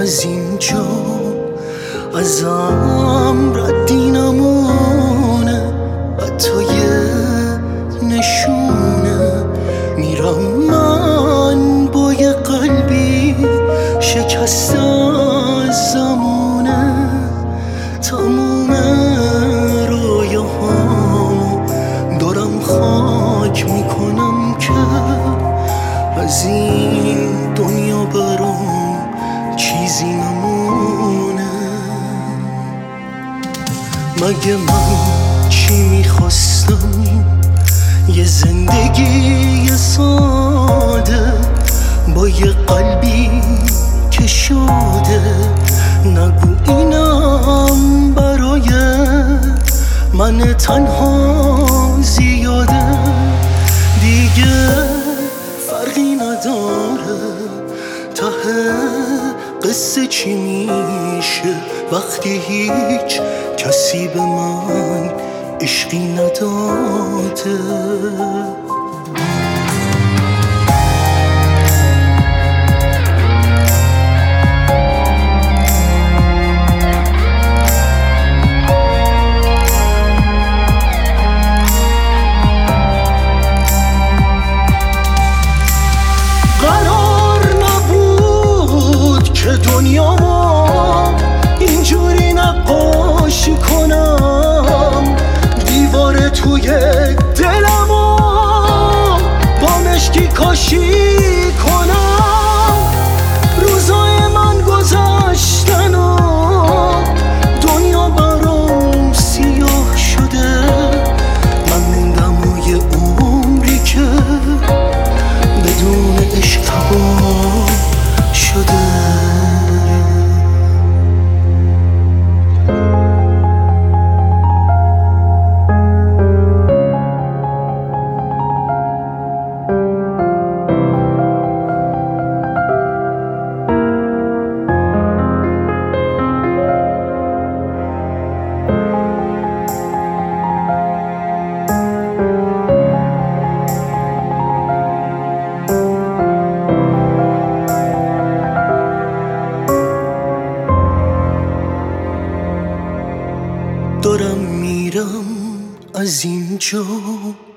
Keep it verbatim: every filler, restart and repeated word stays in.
از اینجا ازم ردی نمونه، حتی یه نشونه. میرم من با یه قلبی شکسته از زمونه، تموم رویاهامو دارم خاک میکنم که از این دنیا برام چیزی نمونه. مگه من چی میخواستم؟ یه زندگی ساده با یه قلبی که شده. نگو اینم برای من تنها زیاده، دیگه فرقی نداره ته قصه چی میشه وقتی هیچ کسی به من عشقی نداده. قرار نبود که دنیامو اینجوری نقاشی کنم، دیوار توی دلمو با مشکی کاشی کنم. روزای من گذشتن و دنیا برام سیاه شده، من موندم و یه عمری که بدون عشق تباه شده. دارم میرم از اینجا